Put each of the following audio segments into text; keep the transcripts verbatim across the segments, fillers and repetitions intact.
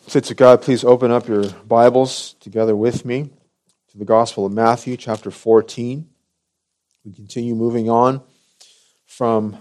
Say to God, please open up your Bibles together with me to the Gospel of Matthew, chapter fourteen. We continue moving on from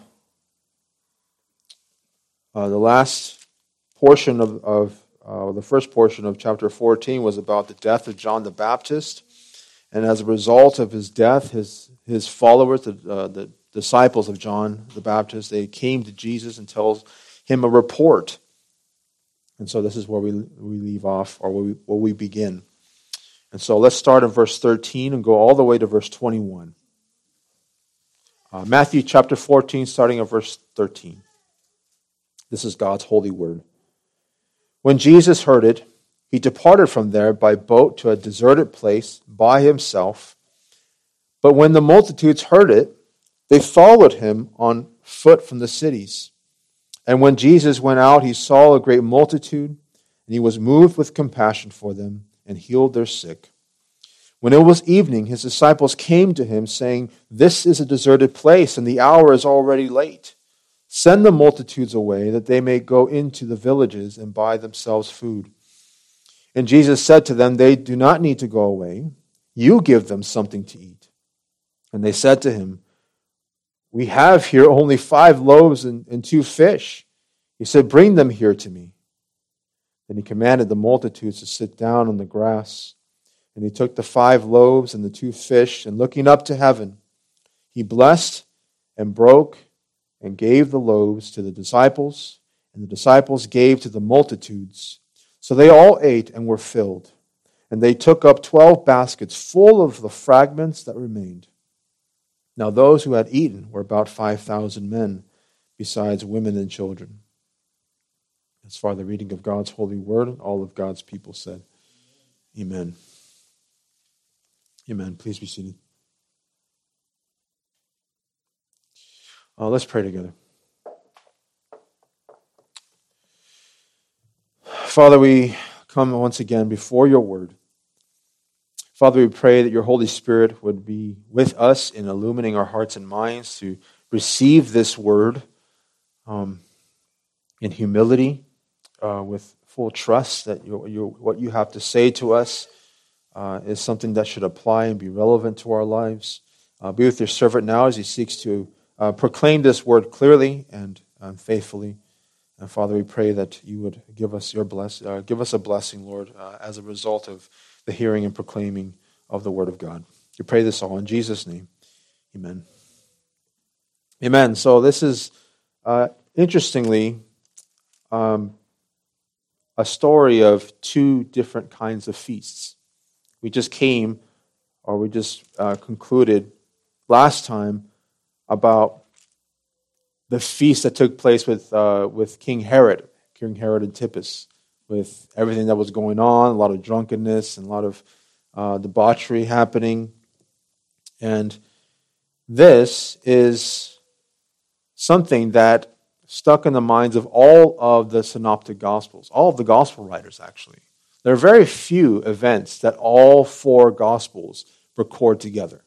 uh, the last portion of, of uh, the first portion of chapter fourteen was about the death of John the Baptist. And as a result of his death, his, his followers, the, uh, the disciples of John the Baptist, they came to Jesus and told him a report. And so this is where we we leave off, or where we, where we begin. And so let's start in verse thirteen and go all the way to verse twenty-one. Uh, Matthew chapter fourteen, starting at verse thirteen. This is God's holy word. When Jesus heard it, he departed from there by boat to a deserted place by himself. But when the multitudes heard it, they followed him on foot from the cities. And when Jesus went out, he saw a great multitude, and he was moved with compassion for them, and healed their sick. When it was evening, his disciples came to him, saying, "This is a deserted place, and the hour is already late. Send the multitudes away, that they may go into the villages and buy themselves food." And Jesus said to them, "They do not need to go away. You give them something to eat." And they said to him, "We have here only five loaves and, and two fish." He said, "Bring them here to me." Then he commanded the multitudes to sit down on the grass. And he took the five loaves and the two fish, and looking up to heaven, he blessed and broke and gave the loaves to the disciples, and the disciples gave to the multitudes. So they all ate and were filled. And they took up twelve baskets full of the fragments that remained. Now those who had eaten were about five thousand men, besides women and children. As far as the reading of God's holy word, all of God's people said, Amen. Amen. Please be seated. Uh, let's pray together. Father, we come once again before your word. Father, we pray that your Holy Spirit would be with us in illumining our hearts and minds to receive this word um, in humility, uh, with full trust that your, your, what you have to say to us uh, is something that should apply and be relevant to our lives. Uh, be with your servant now as he seeks to uh, proclaim this word clearly and um, faithfully. And Father, we pray that you would give us your bless, uh, give us a blessing, Lord, uh, as a result of the hearing and proclaiming of the Word of God. We pray this all in Jesus' name. Amen. Amen. So this is, uh, interestingly, um, a story of two different kinds of feasts. We just came, or we just uh, concluded last time about the feast that took place with uh, with King Herod, King Herod Antipas, with everything that was going on, a lot of drunkenness and a lot of uh, debauchery happening. And this is something that stuck in the minds of all of the synoptic gospels, all of the gospel writers, actually. There are very few events that all four gospels record together.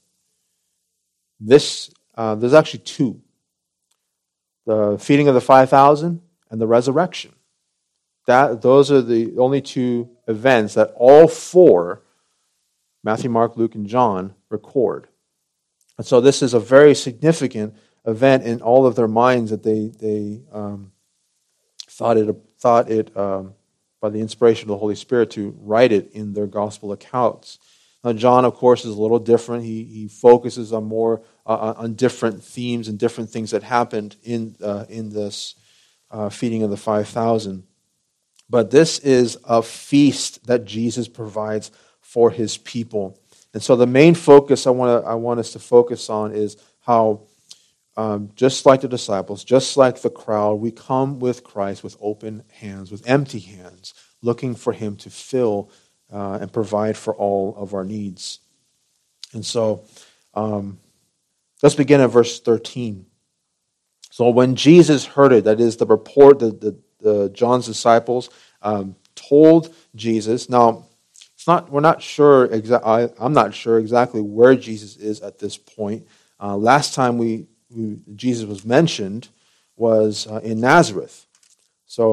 This, uh, there's actually two. The feeding of the five thousand and the resurrection. That, those are the only two events that all four, Matthew, Mark, Luke, and John, record. And so this is a very significant event in all of their minds that they they um, thought it thought it um, by the inspiration of the Holy Spirit to write it in their gospel accounts. Now John, of course, is a little different. He he focuses on more uh, on different themes and different things that happened in uh, in this uh, feeding of the five thousand. But this is a feast that Jesus provides for his people. And so the main focus I want to I want us to focus on is how, um, just like the disciples, just like the crowd, we come with Christ with open hands, with empty hands, looking for him to fill uh, and provide for all of our needs. And so um, let's begin at verse thirteen. So when Jesus heard it, that is the report that the, the John's disciples um, told Jesus. Now, it's not. We're not sure. Exa- I'm not sure exactly where Jesus is at this point. Uh, last time we, we Jesus was mentioned was uh, in Nazareth. So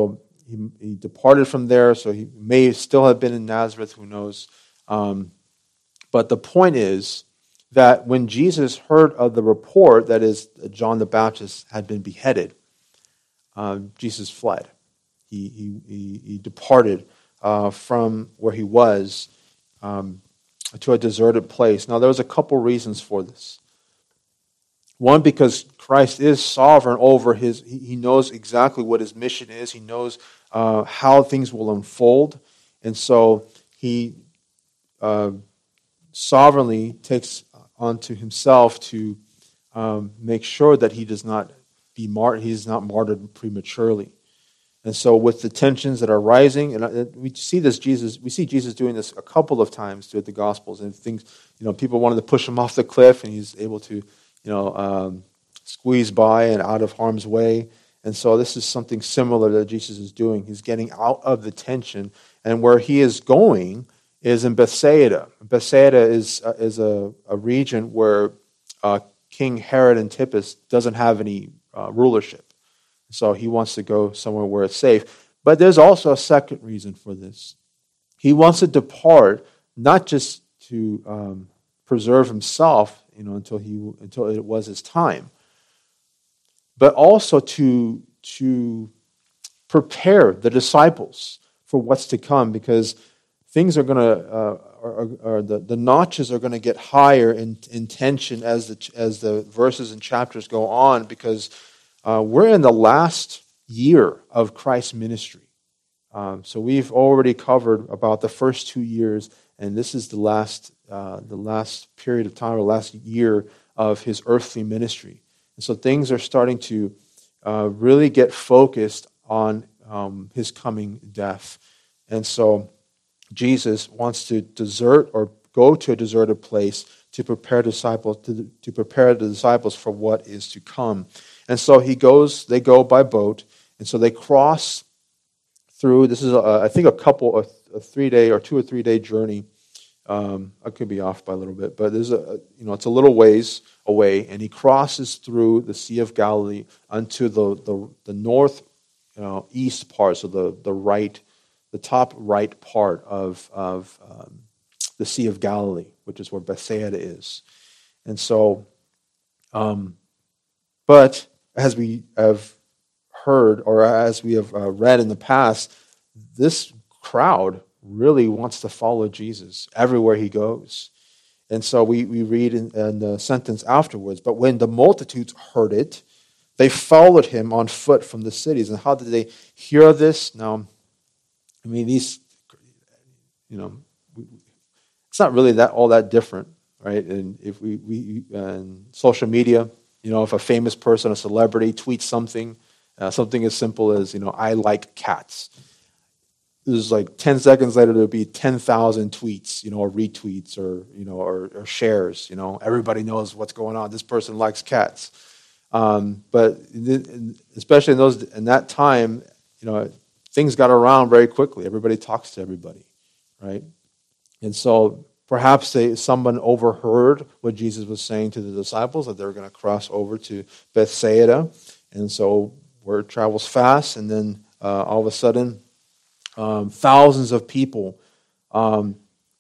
he, he departed from there, so he may still have been in Nazareth, who knows. Um, but the point is that when Jesus heard of the report, that is, John the Baptist had been beheaded, uh, Jesus fled. He, he, he, he departed uh, from where he was um, to a deserted place. Now, there was a couple reasons for this. One, because Christ is sovereign over his, he, he knows exactly what his mission is. He knows uh, how things will unfold. And so he uh, sovereignly takes onto himself to um, make sure that he does not be martyred, he is not martyred prematurely. And so with the tensions that are rising, and we see this Jesus, we see Jesus doing this a couple of times throughout the Gospels, and things, you know, people wanted to push him off the cliff, and he's able to, you know, um, squeeze by and out of harm's way. And so this is something similar that Jesus is doing. He's getting out of the tension, and where he is going is in Bethsaida. Bethsaida is uh, is a, a region where uh, King Herod Antipas doesn't have any uh, rulership. So he wants to go somewhere where it's safe. But there's also a second reason for this. He wants to depart, not just to um, preserve himself, you know, until he until it was his time, but also to to prepare the disciples for what's to come, because things are going to, uh, are, are the, the notches are going to get higher in, in tension as the as the verses and chapters go on, because uh, we're in the last year of Christ's ministry. Um, so we've already covered about the first two years, and this is the last uh, the last period of time, or last year of his earthly ministry. And so things are starting to uh, really get focused on um, his coming death. And so Jesus wants to desert or go to a deserted place to prepare disciples to, to prepare the disciples for what is to come. And so he goes. They go by boat, and so they cross through. This is, a, I think, a couple, a, a three day or two or three day journey. Um, I could be off by a little bit, but there's a, you know, it's a little ways away, and he crosses through the Sea of Galilee unto the the, the north, you know, east part, so the the right. the top right part of, of um, the Sea of Galilee, which is where Bethsaida is. And so, um, but as we have heard, or as we have uh, read in the past, this crowd really wants to follow Jesus everywhere he goes. And so we, we read in, in the sentence afterwards, but when the multitudes heard it, they followed him on foot from the cities. And how did they hear this? Now, I mean, these, you know, it's not really that all that different, right? And if we, we and social media, you know, if a famous person, a celebrity, tweets something, uh, something as simple as, you know, I like cats. There's like ten seconds later, there'll be ten thousand tweets, you know, or retweets, or, you know, or, or shares, you know. Everybody knows what's going on. This person likes cats. Um, but especially in those, in that time, you know, things got around very quickly. Everybody talks to everybody, right? And so perhaps they, someone overheard what Jesus was saying to the disciples, that they were going to cross over to Bethsaida. And so word travels fast, and then uh, all of a sudden, um, thousands of people um,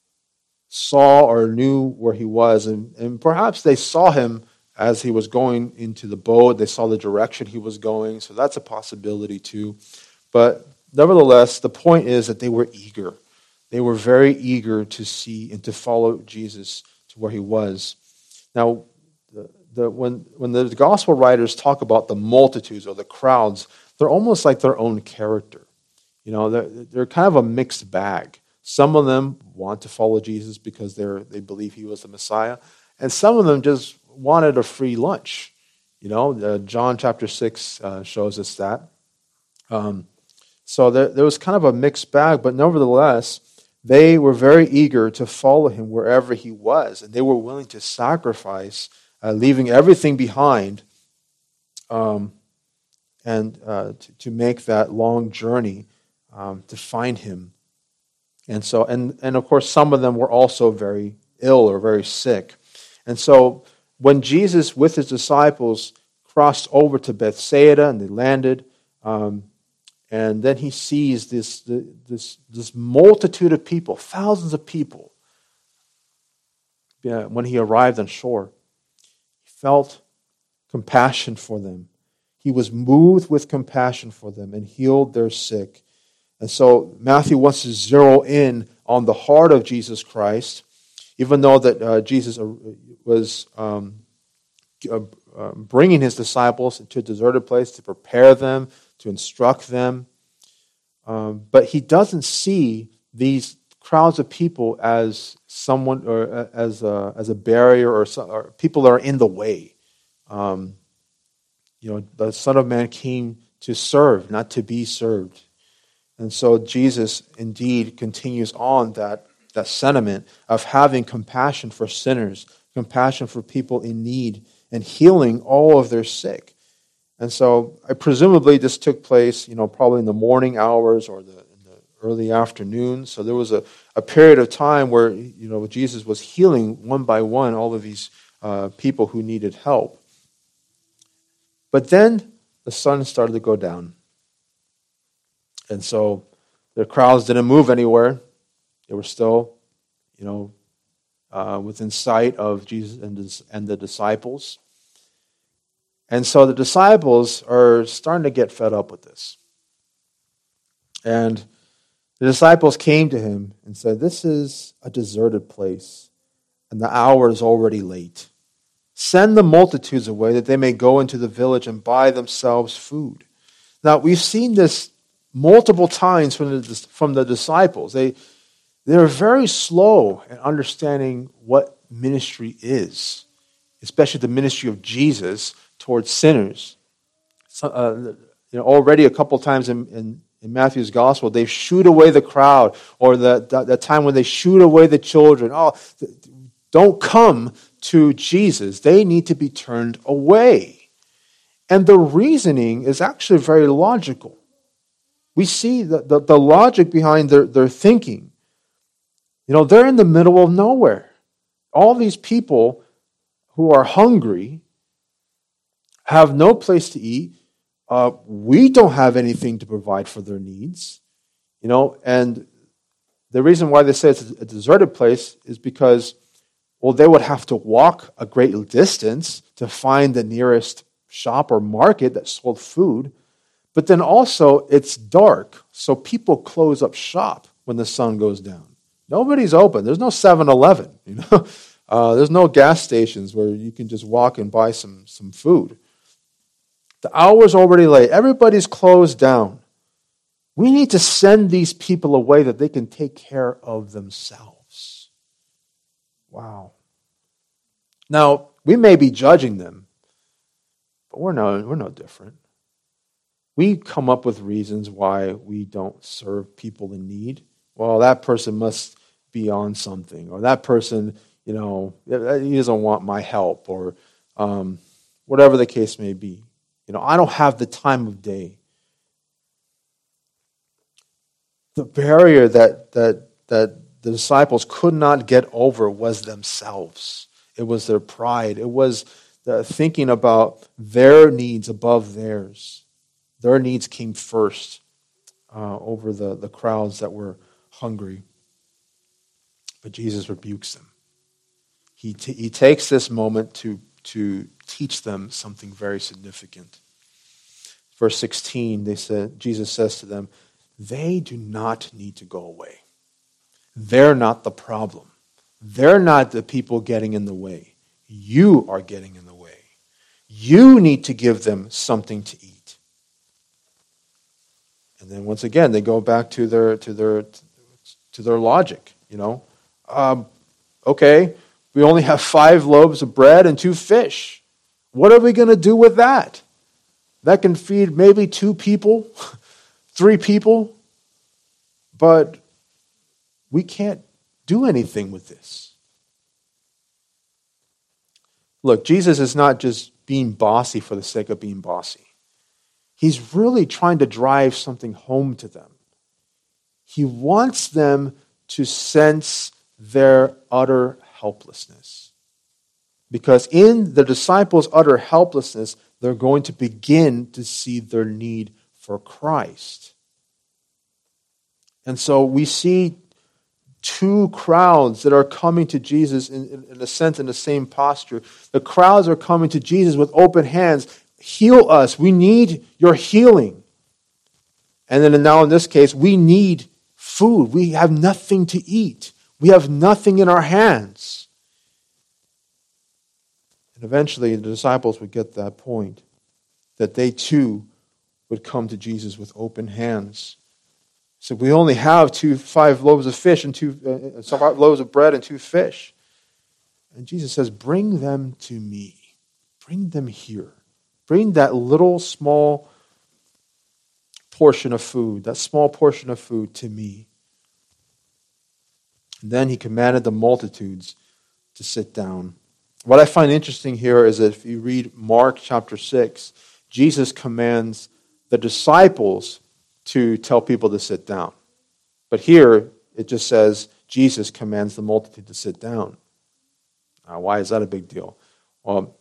saw or knew where he was. And, and perhaps they saw him as he was going into the boat. They saw the direction he was going. So that's a possibility too. But nevertheless, the point is that they were eager. They were very eager to see and to follow Jesus to where he was. Now, the, the, when, when the gospel writers talk about the multitudes or the crowds, they're almost like their own character. You know, they're, they're kind of a mixed bag. Some of them want to follow Jesus because they're they believe he was the Messiah, and some of them just wanted a free lunch. You know, uh, John chapter six uh, shows us that. Um, So there, there was kind of a mixed bag, but nevertheless, they were very eager to follow him wherever he was, and they were willing to sacrifice, uh, leaving everything behind, um, and uh, to, to make that long journey um, to find him. And so, and and of course, some of them were also very ill or very sick. And so, when Jesus with his disciples crossed over to Bethsaida and they landed. Um, And then he sees this, this, this multitude of people, thousands of people. When he arrived on shore, he felt compassion for them. He was moved with compassion for them and healed their sick. And so Matthew wants to zero in on the heart of Jesus Christ, even though that uh, Jesus was um, uh, uh, bringing his disciples to a deserted place to prepare them, to instruct them. Um, but he doesn't see these crowds of people as someone or as a, as a barrier or, some, or people that are in the way. Um, you know, the Son of Man came to serve, not to be served. And so Jesus indeed continues on that, that sentiment of having compassion for sinners, compassion for people in need, and healing all of their sick. And so I presumably this took place, you know, probably in the morning hours or the, in the early afternoon. So there was a, a period of time where, you know, Jesus was healing one by one all of these uh, people who needed help. But then the sun started to go down. And so the crowds didn't move anywhere. They were still, you know, uh, within sight of Jesus and, his, and the disciples. And so the disciples are starting to get fed up with this. And the disciples came to him and said, "This is a deserted place, and the hour is already late. Send the multitudes away that they may go into the village and buy themselves food." Now, we've seen this multiple times from the, from the disciples. They, they're very slow in understanding what ministry is, especially the ministry of Jesus towards sinners. So, uh, you know, already a couple times in, in, in Matthew's gospel, they shoot away the crowd, or the, the, the time when they shoot away the children. Oh, don't come to Jesus. They need to be turned away. And the reasoning is actually very logical. We see the, the, the logic behind their, their thinking. You know, they're in the middle of nowhere. All these people who are hungry have no place to eat. Uh, we don't have anything to provide for their needs. You know, and the reason why they say it's a deserted place is because, well, they would have to walk a great distance to find the nearest shop or market that sold food. But then also, it's dark, so people close up shop when the sun goes down. Nobody's open. There's no seven eleven, you know. Uh, there's no gas stations where you can just walk and buy some, some food. The hour's already late. Everybody's closed down. We need to send these people away that they can take care of themselves. Wow. Now, we may be judging them, but we're no, we're no different. We come up with reasons why we don't serve people in need. Well, that person must be on something, or that person, you know, he doesn't want my help, or um, whatever the case may be. You know, I don't have the time of day. The barrier that that that the disciples could not get over was themselves. It was their pride. It was the thinking about their needs above theirs. Their needs came first uh, over the, the crowds that were hungry. But Jesus rebukes them. He, t- he takes this moment to, to teach them something very significant. Verse sixteen, they said, Jesus says to them, "They do not need to go away. They're not the problem. They're not the people getting in the way. You are getting in the way. You need to give them something to eat." And then once again, they go back to their to their to their logic. You know, um, okay, we only have five loaves of bread and two fish. What are we going to do with that? That can feed maybe two people, three people, but we can't do anything with this. Look, Jesus is not just being bossy for the sake of being bossy. He's really trying to drive something home to them. He wants them to sense their utter helplessness. Because in the disciples' utter helplessness, they're going to begin to see their need for Christ. And so we see two crowds that are coming to Jesus in, in, in a sense in the same posture. The crowds are coming to Jesus with open hands. Heal us. We need your healing. And then now in this case, we need food. We have nothing to eat. We have nothing in our hands. And eventually the disciples would get that point, that they too would come to Jesus with open hands. So we only have two, five loaves of fish and two, uh, five loaves of bread and two fish. And Jesus says, bring them to me. Bring them here. Bring that little small portion of food, that small portion of food to me. And then he commanded the multitudes to sit down. What I find interesting here is that if you read Mark chapter six, Jesus commands the disciples to tell people to sit down. But here, it just says, Jesus commands the multitude to sit down. Now, why is that a big deal? Well,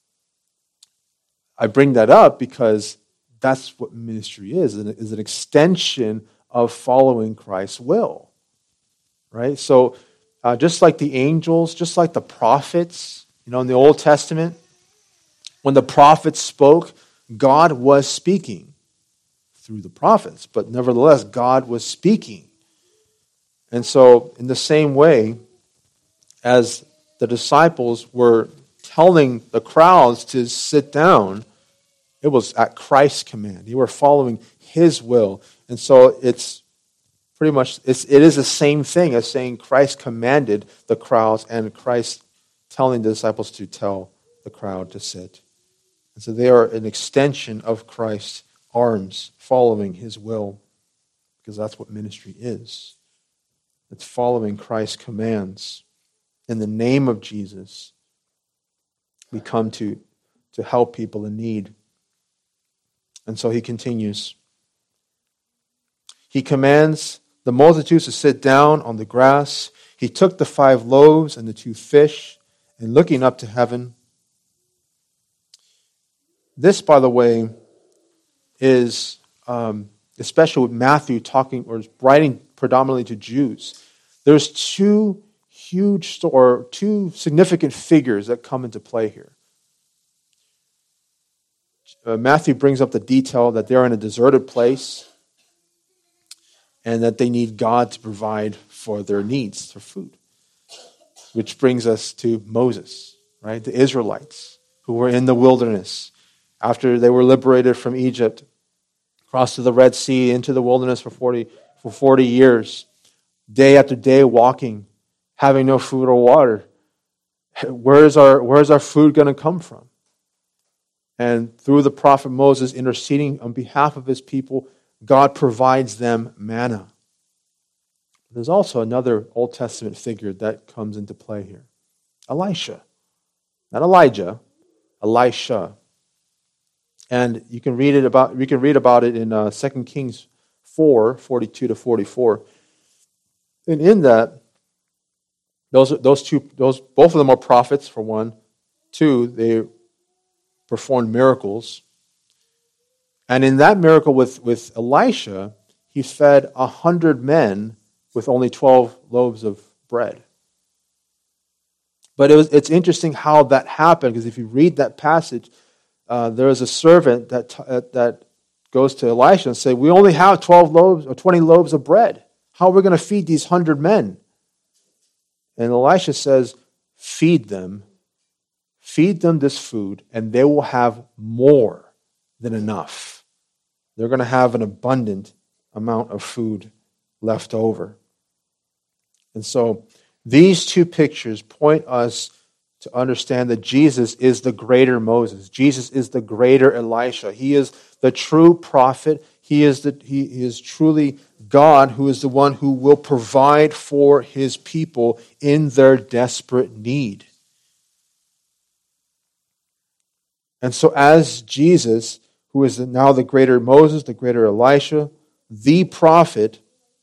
I bring that up because that's what ministry is, is an extension of following Christ's will. Right? So, uh, just like the angels, just like the prophets, you know, in the Old Testament, when the prophets spoke, God was speaking through the prophets, but nevertheless, God was speaking. And so, in the same way, as the disciples were telling the crowds to sit down, it was at Christ's command. They were following His will. And so, it's pretty much, it's, it is the same thing as saying Christ commanded the crowds and Christ telling the disciples to tell the crowd to sit. And so, they are an extension of Christ's arms, following His will, because that's what ministry is. It's following Christ's commands. In the name of Jesus, we come to, to help people in need. And so he continues. He commands the multitudes to sit down on the grass. He took the five loaves and the two fish, and looking up to heaven. This, by the way, is, um, especially with Matthew talking or writing predominantly to Jews, there's two huge or two significant figures that come into play here. Uh, Matthew brings up the detail that they're in a deserted place and that they need God to provide for their needs, for food. Which brings us to Moses, right? The Israelites who were in the wilderness after they were liberated from Egypt, crossed to the Red Sea, into the wilderness for forty, for forty years, day after day walking, having no food or water. Where's our, where's our food going to come from? And through the prophet Moses interceding on behalf of his people, God provides them manna. There's also another Old Testament figure that comes into play here. Elisha. Not Elijah, Elisha. And you can read it about we can read about it in uh, Second Kings four, forty-two to forty-four. And in that, those those two those both of them are prophets, for one. Two, they performed miracles. And in that miracle with, with Elisha, he fed a hundred men with only twelve loaves of bread. But it was, it's interesting how that happened, because if you read that passage, uh, there is a servant that t- that goes to Elisha and say, "We only have twelve loaves or twenty loaves of bread. How are we going to feed these hundred men?" And Elisha says, "Feed them, feed them this food, and they will have more than enough. They're going to have an abundant amount of food left over." And so these two pictures point us to understand that Jesus is the greater Moses. Jesus is the greater Elisha. He is the true prophet. He is the, he is truly God, who is the one who will provide for his people in their desperate need. And so as Jesus, who is now the greater Moses, the greater Elisha, the prophet,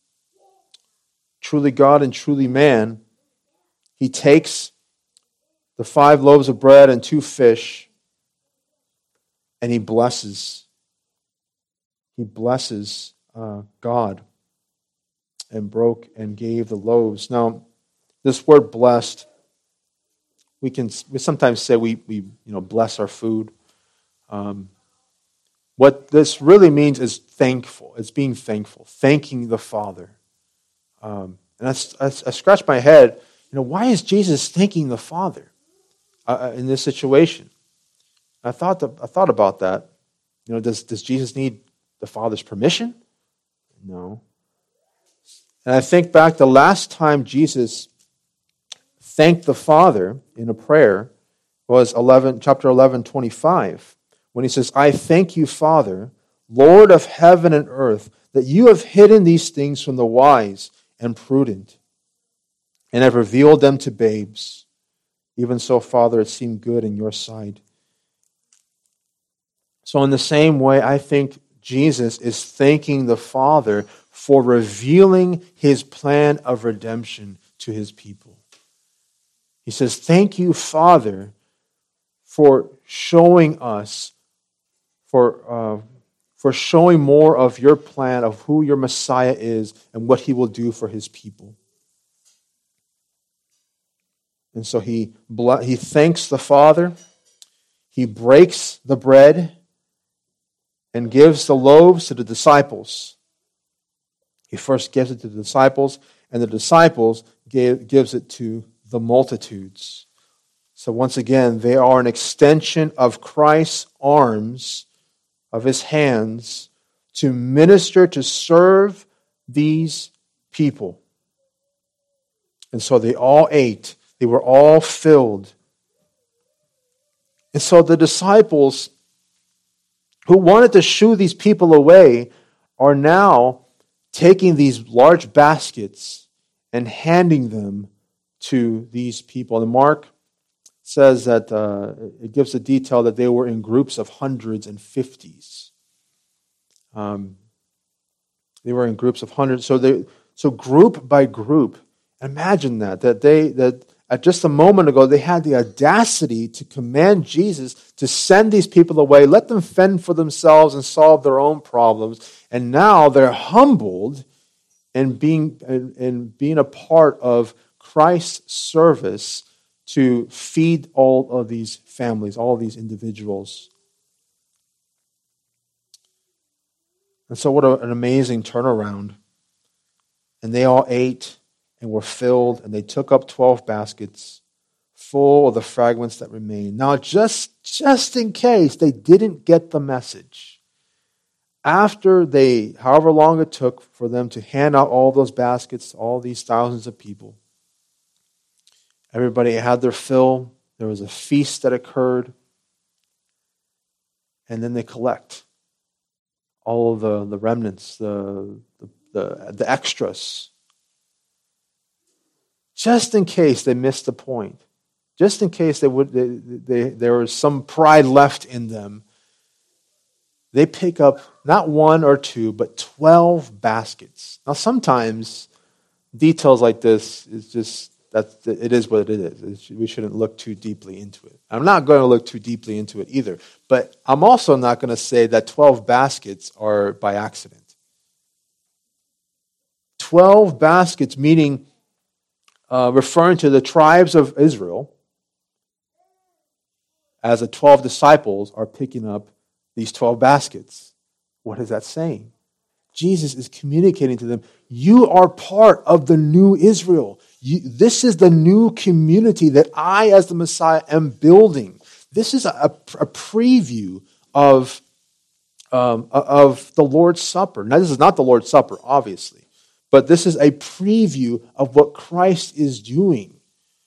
truly God and truly man, he takes the five loaves of bread and two fish, and he blesses. He blesses uh, God. and broke and gave the loaves. Now, this word blessed, we can we sometimes say we we you know bless our food. Um, what this really means is thankful. It's being thankful, thanking the Father. Um, and I, I, I scratched my head. You know, why is Jesus thanking the Father uh, in this situation? I thought the, I thought about that. You know, does does Jesus need the Father's permission? No. And I think back the last time Jesus thanked the Father in a prayer was eleven, chapter eleven, twenty-five, when he says, I thank you, Father, Lord of heaven and earth, that you have hidden these things from the wise and prudent, and have revealed them to babes. Even so, Father, it seemed good in your sight. So in the same way, I think Jesus is thanking the Father for revealing his plan of redemption to his people. He says, thank you, Father, for showing us, for, uh, for showing more of your plan of who your Messiah is and what he will do for his people. And so he, he thanks the Father, he breaks the bread, and gives the loaves to the disciples. He first gives it to the disciples, and the disciples gave, gives it to the multitudes. So once again, they are an extension of Christ's arms, of his hands, to minister, to serve these people. And so they all ate. They were all filled. And so the disciples who wanted to shoo these people away are now taking these large baskets and handing them to these people. And Mark says that uh, it gives the detail that they were in groups of hundreds and fifties. Um, they were in groups of hundreds. So they, so group by group. Imagine that that they that at just a moment ago they had the audacity to command Jesus to send these people away, let them fend for themselves and solve their own problems. And now they're humbled and being and, and being a part of Christ's service to feed all of these families, all of these individuals. And so what a, an amazing turnaround. And they all ate and were filled, and they took up twelve baskets full of the fragments that remained. Now, just, just in case they didn't get the message, after they, however long it took for them to hand out all those baskets to all these thousands of people, everybody had their fill. There was a feast that occurred. And then they collect all of the, the remnants, the, the, the, the extras. Just in case they missed the point. Just in case they would, they, they, there was some pride left in them. They pick up not one or two, but twelve baskets. Now sometimes details like this is just, That's, it is what it is. It's, we shouldn't look too deeply into it. I'm not going to look too deeply into it either. But I'm also not going to say that twelve baskets are by accident. twelve baskets, meaning uh, referring to the tribes of Israel, as the twelve disciples are picking up these twelve baskets. What is that saying? Jesus is communicating to them, you are part of the new Israel. You, this is the new community that I, as the Messiah, am building. This is a, a preview of, um, of the Lord's Supper. Now, this is not the Lord's Supper, obviously, but this is a preview of what Christ is doing.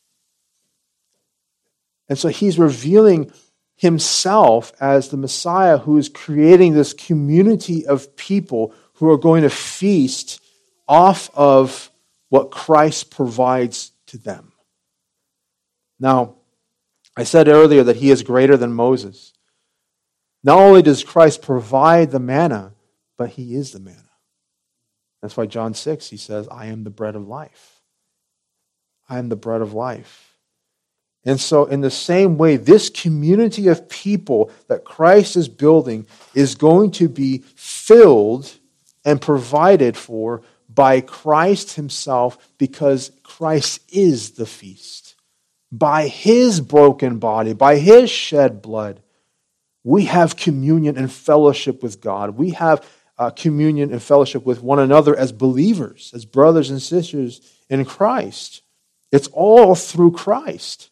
And so he's revealing himself as the Messiah who is creating this community of people who are going to feast off of what Christ provides to them. Now, I said earlier that he is greater than Moses. Not only does Christ provide the manna, but he is the manna. That's why John six, he says, I am the bread of life. I am the bread of life. And so in the same way, this community of people that Christ is building is going to be filled and provided for by Christ himself, because Christ is the feast. By his broken body, by his shed blood, we have communion and fellowship with God. We have uh, communion and fellowship with one another as believers, as brothers and sisters in Christ. It's all through Christ.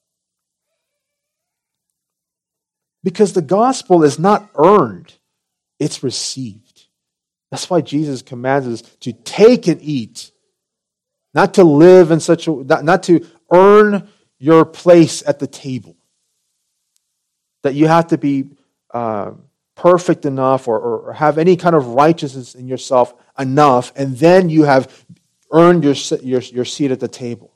Because the gospel is not earned, it's received. That's why Jesus commands us to take and eat, not to live in such a, not, not to earn your place at the table. That you have to be uh, perfect enough or, or have any kind of righteousness in yourself enough, and then you have earned your, your, your seat at the table.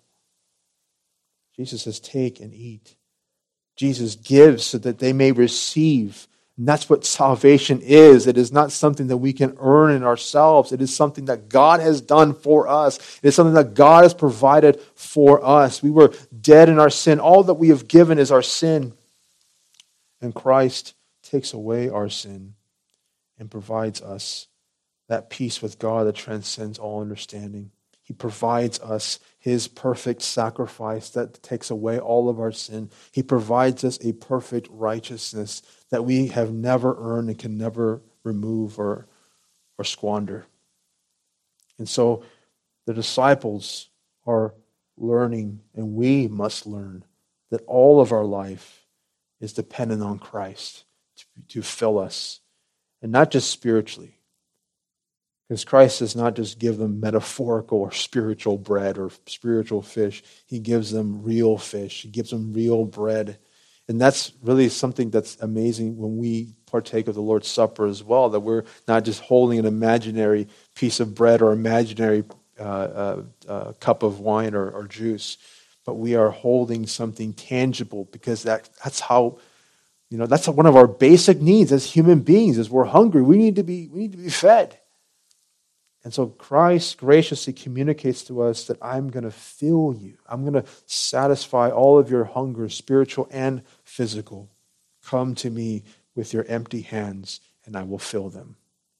Jesus says, take and eat. Jesus gives so that they may receive. And that's what salvation is. It is not something that we can earn in ourselves. It is something that God has done for us. It is something that God has provided for us. We were dead in our sin. All that we have given is our sin. And Christ takes away our sin and provides us that peace with God that transcends all understanding. He provides us his perfect sacrifice that takes away all of our sin. He provides us a perfect righteousness that we have never earned and can never remove or, or squander. And so the disciples are learning, and we must learn, that all of our life is dependent on Christ to, to fill us, and not just spiritually. Because Christ does not just give them metaphorical or spiritual bread or spiritual fish. He gives them real fish. He gives them real bread. And that's really something that's amazing when we partake of the Lord's Supper as well, that we're not just holding an imaginary piece of bread or imaginary uh, uh, uh, cup of wine or, or juice, but we are holding something tangible, because that that's how, you know, that's one of our basic needs as human beings. As we're hungry, we need to be we need to be fed. And so Christ graciously communicates to us that I'm going to fill you. I'm going to satisfy all of your hunger, spiritual and physical. Come to me with your empty hands, and I will fill them.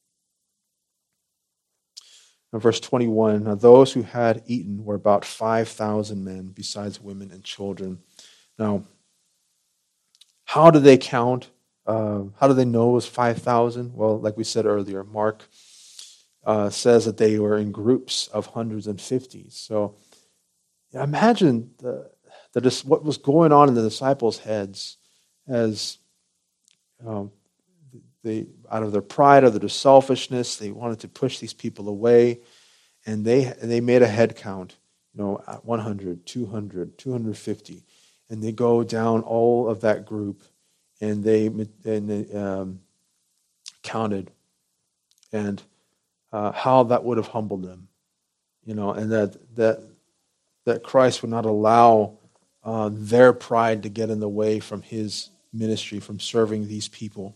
Now, verse twenty-one, now those who had eaten were about five thousand men, besides women and children. Now, how do they count? Uh, how do they know it was five thousand? Well, like we said earlier, Mark Uh, says that they were in groups of hundreds and fifties. So yeah, imagine the, the, what was going on in the disciples' heads as um, they, out of their pride, out of their selfishness, they wanted to push these people away, and they they made a head count, you know, at one hundred, two hundred, two hundred fifty, and they go down all of that group, and they and they um, counted, and Uh, how that would have humbled them, you know, and that that that Christ would not allow uh, their pride to get in the way from his ministry, from serving these people.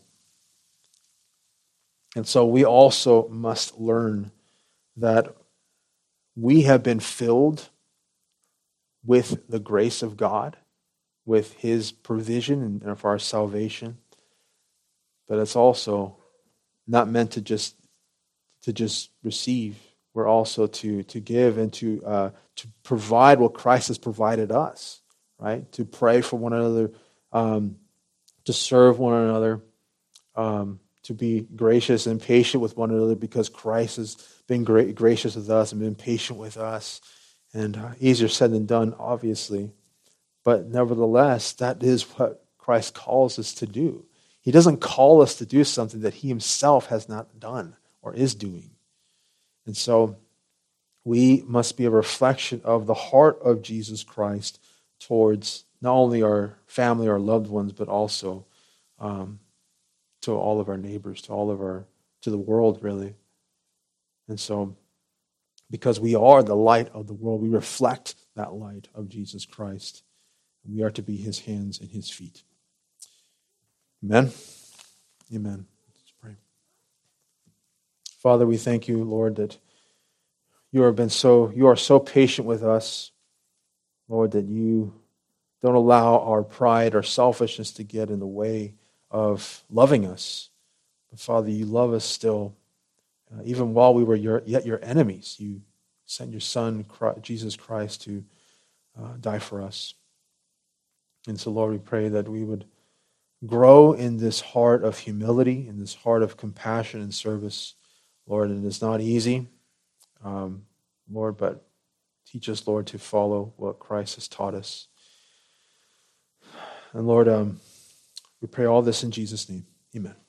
And so we also must learn that we have been filled with the grace of God, with his provision and for our salvation, but it's also not meant to just to just receive. We're also to to give and to uh, to provide what Christ has provided us, right? To pray for one another, um, to serve one another, um, to be gracious and patient with one another, because Christ has been gra- gracious with us and been patient with us. And uh, easier said than done, obviously. But nevertheless, that is what Christ calls us to do. He doesn't call us to do something that he himself has not done or is doing. And so we must be a reflection of the heart of Jesus Christ towards not only our family, our loved ones, but also um, to all of our neighbors, to all of our, to the world, really. And so, because we are the light of the world, we reflect that light of Jesus Christ. And we are to be his hands and his feet. Amen? Amen. Let's pray. Father, we thank you, Lord, that you have been so, you are so patient with us, Lord, that you don't allow our pride, our selfishness to get in the way of loving us. But Father, you love us still. Uh, even while we were your, yet your enemies, you sent your Son, Christ, Jesus Christ, to uh, die for us. And so, Lord, we pray that we would grow in this heart of humility, in this heart of compassion and service. Lord, it is not easy, um, Lord, but teach us, Lord, to follow what Christ has taught us. And Lord, um, we pray all this in Jesus' name. Amen.